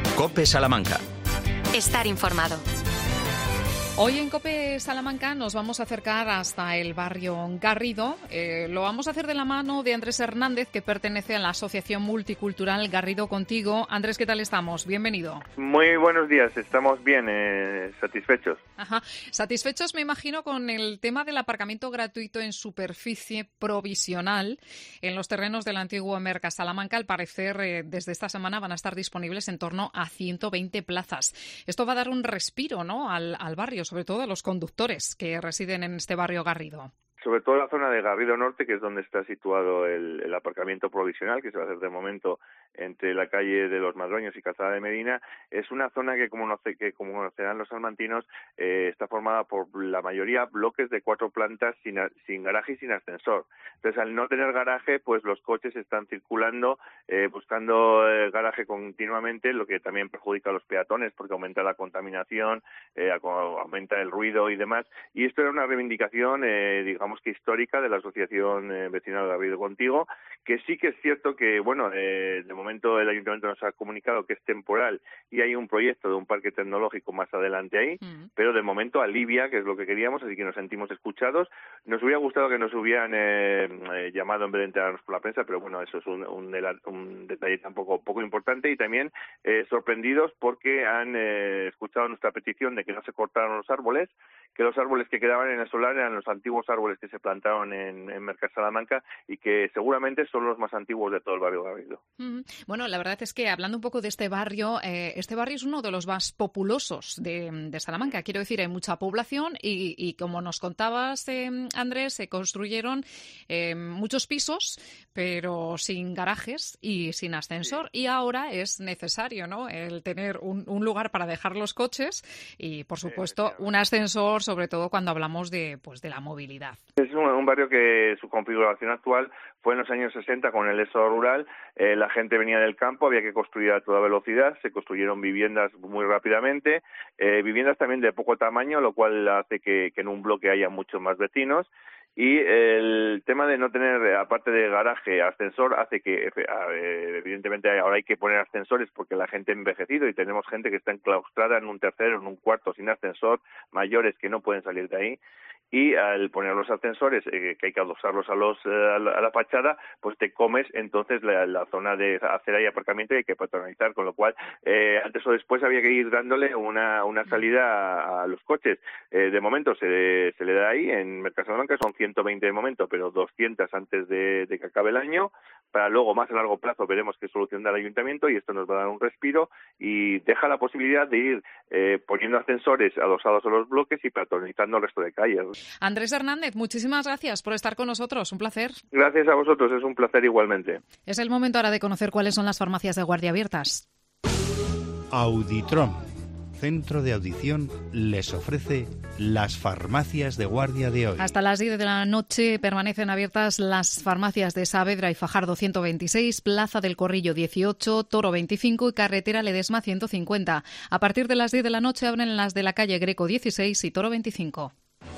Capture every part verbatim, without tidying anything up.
COPE Salamanca. Estar informado. Hoy en COPE Salamanca nos vamos a acercar hasta el barrio Garrido. Eh, lo vamos a hacer de la mano de Andrés Hernández, que pertenece a la Asociación Multicultural Garrido Contigo. Andrés, ¿qué tal estamos? Bienvenido. Muy buenos días, estamos bien, eh, satisfechos. Ajá. Satisfechos, me imagino, con el tema del aparcamiento gratuito en superficie provisional en los terrenos del antiguo Merca Salamanca. Al parecer, eh, desde esta semana van a estar disponibles en torno a ciento veinte plazas. Esto va a dar un respiro, ¿no?, al, al barrio, sobre todo a los conductores que residen en este barrio Garrido. Sobre todo la zona de Garrido Norte, que es donde está situado el, el aparcamiento provisional, que se va a hacer de momento entre la calle de los Madroños y Calzada de Medina. Es una zona que, como, no sé, que, como conocerán los salmantinos, eh, está formada por la mayoría bloques de cuatro plantas sin, sin garaje y sin ascensor. Entonces, al no tener garaje, pues los coches están circulando eh, buscando eh, garaje continuamente, lo que también perjudica a los peatones porque aumenta la contaminación, eh, aumenta el ruido y demás. Y esto era una reivindicación, eh, digamos, que histórica de la Asociación eh, Vecinal Garrido Contigo, que sí que es cierto que, bueno, eh, de momento el Ayuntamiento nos ha comunicado que es temporal y hay un proyecto de un parque tecnológico más adelante ahí, uh-huh. pero de momento alivia, que es lo que queríamos, así que nos sentimos escuchados. Nos hubiera gustado que nos hubieran eh, eh, llamado en vez de enterarnos por la prensa, pero bueno, eso es un, un, un detalle tampoco poco importante, y también eh, sorprendidos porque han eh, escuchado nuestra petición de que no se cortaran los árboles, que los árboles que quedaban en el solar eran los antiguos árboles que se plantaron en, en Merca Salamanca y que seguramente son los más antiguos de todo el barrio Garrido. Mm, bueno, la verdad es que hablando un poco de este barrio, eh, este barrio es uno de los más populosos de, de Salamanca. Quiero decir, hay mucha población y, y como nos contabas, eh, Andrés, se construyeron eh, muchos pisos, pero sin garajes y sin ascensor. Sí. Y ahora es necesario, ¿no?, el tener un, un lugar para dejar los coches y, por supuesto, sí, un ascensor, sobre todo cuando hablamos de, pues, de la movilidad. Es un, un barrio que su configuración actual fue en los años sesenta con el éxodo rural. Eh, la gente venía del campo, había que construir a toda velocidad, se construyeron viviendas muy rápidamente, eh, viviendas también de poco tamaño, lo cual hace que, que en un bloque haya muchos más vecinos. Y el tema de no tener, aparte de garaje, ascensor, hace que, evidentemente, ahora hay que poner ascensores porque la gente ha envejecido y tenemos gente que está enclaustrada en un tercero, en un cuarto, sin ascensor, mayores que no pueden salir de ahí. Y al poner los ascensores, eh, que hay que adosarlos a los a la, a la fachada, pues te comes entonces la, la zona de acera y aparcamiento y hay que patronizar, con lo cual eh, antes o después había que ir dándole una una salida a, a los coches. Eh, de momento se, se le da ahí, en Merca Salamanca son ciento veinte de momento, pero doscientas antes de, de que acabe el año. Para luego, más a largo plazo, veremos qué solución da el Ayuntamiento y esto nos va a dar un respiro y deja la posibilidad de ir eh, poniendo ascensores adosados a los bloques y patronizando el resto de calles. Andrés Hernández, muchísimas gracias por estar con nosotros. Un placer. Gracias a vosotros, es un placer igualmente. Es el momento ahora de conocer cuáles son las farmacias de guardia abiertas. Auditrom, centro de audición, les ofrece las farmacias de guardia de hoy. Hasta las diez de la noche permanecen abiertas las farmacias de Saavedra y Fajardo ciento veintiséis, Plaza del Corrillo dieciocho, Toro veinticinco y Carretera Ledesma ciento cincuenta. A partir de las diez de la noche abren las de la calle Greco dieciséis y Toro veinticinco.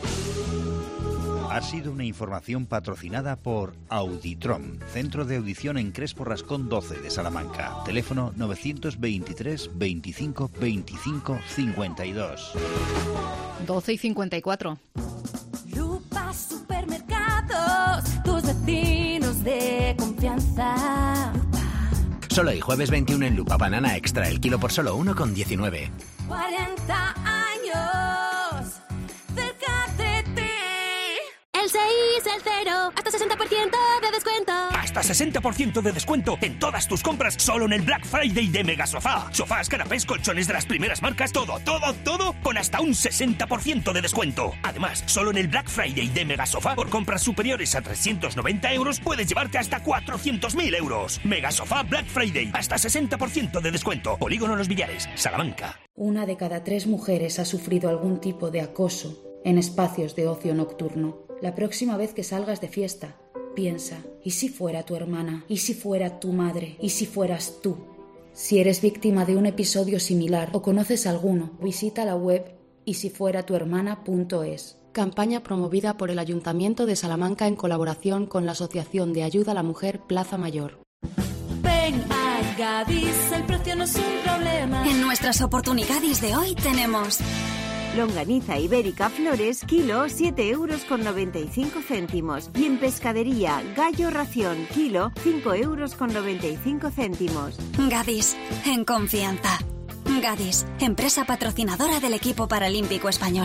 Ha sido una información patrocinada por Auditrom, centro de audición en Crespo Rascón doce de Salamanca. Teléfono novecientos veintitrés veinticinco veinticinco cincuenta y dos. doce y cincuenta y cuatro. Lupa Supermercados, tus vecinos de confianza. Solo hoy, jueves veintiuno, en Lupa, banana extra, el kilo por solo uno con diecinueve. cuarenta años cerca de ti. El seis, el cero, hasta sesenta por ciento de descuento. Hasta sesenta por ciento de descuento en todas tus compras solo en el Black Friday de Megasofá. Sofás, canapés, colchones de las primeras marcas, todo, todo, todo con hasta un sesenta por ciento de descuento. Además, solo en el Black Friday de Megasofá, por compras superiores a trescientos noventa euros, puedes llevarte hasta cuatrocientos mil euros. Megasofá Black Friday, hasta sesenta por ciento de descuento. Polígono Los Villares, Salamanca. Una de cada tres mujeres ha sufrido algún tipo de acoso en espacios de ocio nocturno. La próxima vez que salgas de fiesta, piensa, ¿y si fuera tu hermana? ¿Y si fuera tu madre? ¿Y si fueras tú? Si eres víctima de un episodio similar o conoces alguno, visita la web y si fuera tu hermana punto es. Campaña promovida por el Ayuntamiento de Salamanca en colaboración con la Asociación de Ayuda a la Mujer Plaza Mayor. Pero Ven a Gadis, el precio no es un problema. En nuestras oportunidades de hoy tenemos longaniza ibérica Flores, kilo, siete euros con noventa y cinco céntimos. Y en pescadería, gallo ración, kilo, cinco euros con noventa y cinco céntimos. Gadis, en confianza. Gadis, empresa patrocinadora del equipo paralímpico español.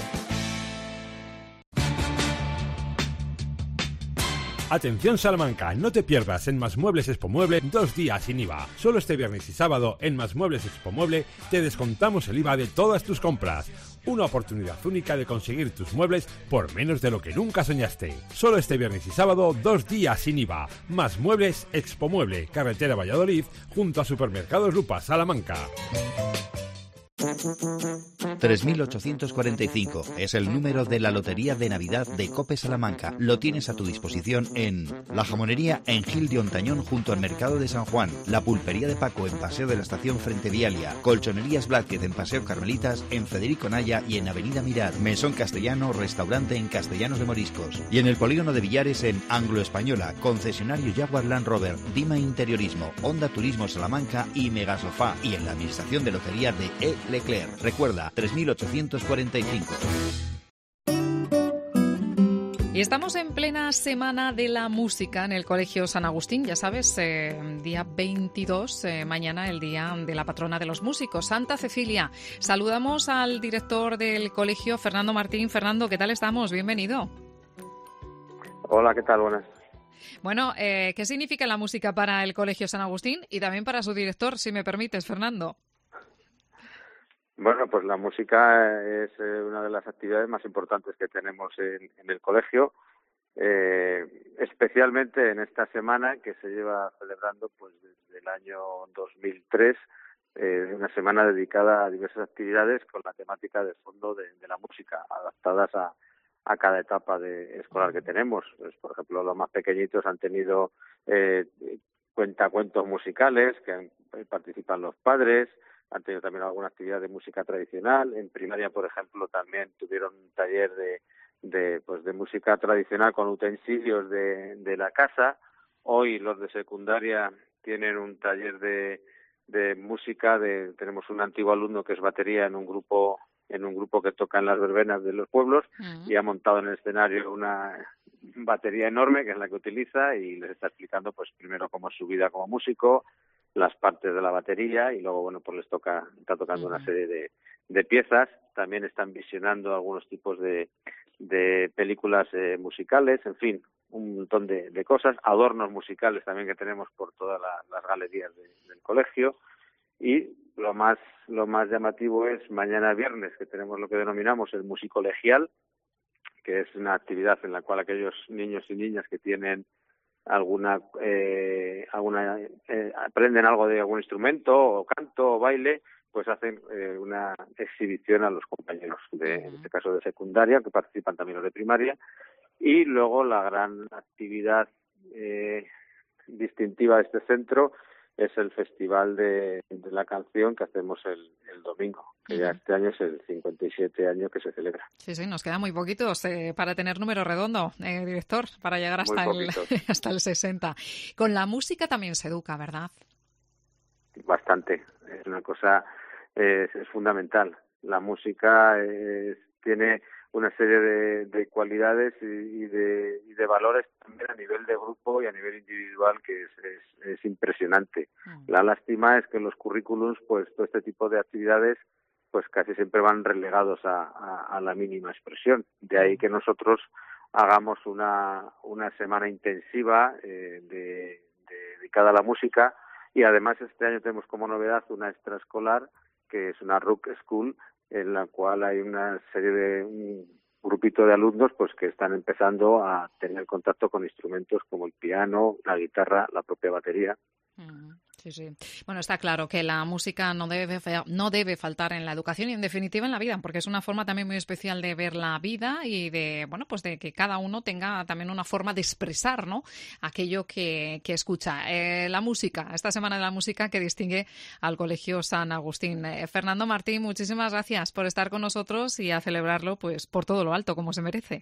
Atención Salamanca, no te pierdas en Más Muebles Expomueble dos días sin I V A. Solo este viernes y sábado en Más Muebles Expomueble te descontamos el I V A de todas tus compras. Una oportunidad única de conseguir tus muebles por menos de lo que nunca soñaste. Solo este viernes y sábado dos días sin I V A. Más Muebles Expomueble, carretera Valladolid, junto a Supermercados Lupa, Salamanca. tres mil ochocientos cuarenta y cinco es el número de la Lotería de Navidad de Cope Salamanca. Lo tienes a tu disposición en La Jamonería en Gil de Ontañón junto al Mercado de San Juan, La Pulpería de Paco en Paseo de la Estación frente Vialia, Colchonerías Blázquez en Paseo Carmelitas, en Federico Naya y en Avenida Mirar, Mesón Castellano, restaurante en Castellanos de Moriscos, y en el Polígono de Villares en Anglo Española, concesionario Jaguar Land Rover, Dima Interiorismo, Honda Turismo Salamanca y Megasofá, y en la Administración de Lotería de E. Leclerc. Recuerda, tres mil ochocientos cuarenta y cinco. Y estamos en plena Semana de la Música en el Colegio San Agustín, ya sabes, eh, día veintidós, eh, mañana el día de la patrona de los músicos, Santa Cecilia. Saludamos al director del colegio, Fernando Martín. Fernando, ¿qué tal estamos? Bienvenido. Hola, ¿qué tal? Buenas. Bueno, eh, ¿qué significa la música para el Colegio San Agustín y también para su director, si me permites, Fernando? Bueno, pues la música es eh, una de las actividades más importantes que tenemos en, en el colegio, eh, especialmente en esta semana que se lleva celebrando pues desde el año dos mil tres, eh, una semana dedicada a diversas actividades con la temática de fondo de, de la música, adaptadas a, a cada etapa de escolar que tenemos. Pues, por ejemplo, los más pequeñitos han tenido eh, cuentacuentos musicales, que han, participan los padres. Han tenido también alguna actividad de música tradicional. En primaria, por ejemplo, también tuvieron un taller de, de, pues de música tradicional con utensilios de, de la casa. Hoy los de secundaria tienen un taller de, de música. De, tenemos un antiguo alumno que es batería en un grupo en un grupo que toca en las verbenas de los pueblos uh-huh. y ha montado en el escenario una batería enorme que es la que utiliza y les está explicando, pues primero cómo es su vida como músico, las partes de la batería y luego, bueno, pues les toca, está tocando uh-huh. una serie de, de piezas. También están visionando algunos tipos de, de películas eh, musicales, en fin, un montón de, de cosas, adornos musicales también que tenemos por todas la, las galerías de, del colegio. Y lo más lo más llamativo es mañana viernes, que tenemos lo que denominamos el musicolegial, que es una actividad en la cual aquellos niños y niñas que tienen alguna eh, alguna eh, aprenden algo de algún instrumento o canto o baile, pues hacen eh, una exhibición a los compañeros de, en este caso de secundaria, que participan también los de primaria, y luego la gran actividad eh, distintiva de este centro es el Festival de, de la Canción que hacemos el, el domingo, que uh-huh. ya este año es el cincuenta y siete año que se celebra. Sí, sí, nos quedan muy poquitos eh, para tener número redondo, eh, director, para llegar hasta el, hasta el sesenta. Con la música también se educa, ¿verdad? Bastante, es una cosa, eh, es, es fundamental. La música es, tiene una serie de, de cualidades y, y, de, y de valores también a nivel de grupo y a nivel individual que es, es, es impresionante. Mm. La lástima es que en los currículums, pues todo este tipo de actividades pues casi siempre van relegados a, a, a la mínima expresión. De ahí que nosotros hagamos una, una semana intensiva eh, de, de, dedicada a la música, y además este año tenemos como novedad una extraescolar que es una Rock School, en la cual hay una serie de un grupito de alumnos pues que están empezando a tener contacto con instrumentos como el piano, la guitarra, la propia batería. Mm, sí, sí. Bueno, está claro que la música no debe no debe faltar en la educación y en definitiva en la vida, porque es una forma también muy especial de ver la vida y de, bueno, pues de que cada uno tenga también una forma de expresar, ¿no?, aquello que, que escucha. Eh, la música, esta semana de la música que distingue al Colegio San Agustín. Eh, Fernando Martín, muchísimas gracias por estar con nosotros y a celebrarlo pues por todo lo alto, como se merece.